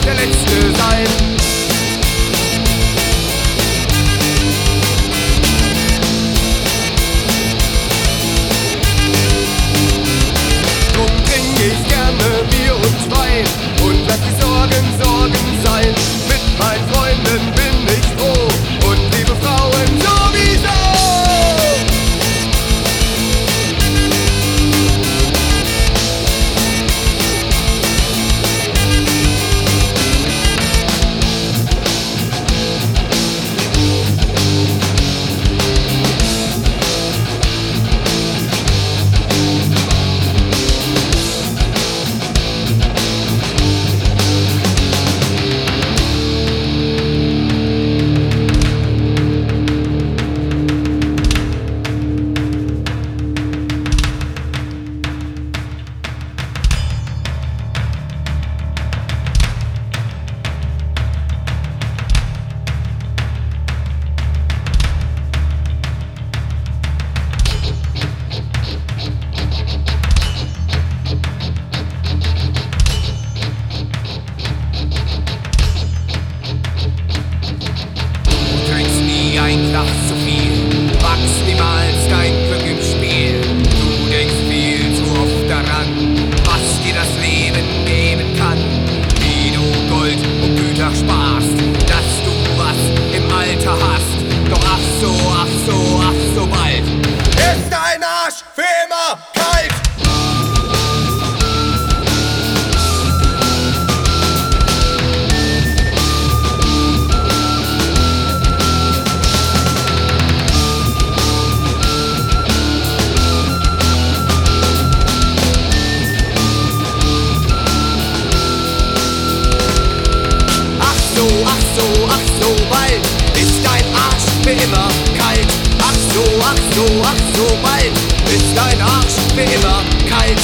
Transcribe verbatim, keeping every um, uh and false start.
der letzte sein. Drum trink ich gerne Bier und Wein und lass die Sorgen Sorgen sein. Mit meinen Freunden bin ich froh und liebe Frauen sowieso. Ein Glas zu viel, wachst niemals dein Glück im Spiel. Du denkst viel zu oft daran, was dir das Leben geben kann. Wie du Gold und Güter sparst, dass du was im Alter hast. Doch ach so, ach so, ach so bald ist dein Arsch für immer kalt. Ach so, ach so bald ist dein Arsch für immer kalt. Ach so, ach so, ach so bald ist dein Arsch für immer kalt.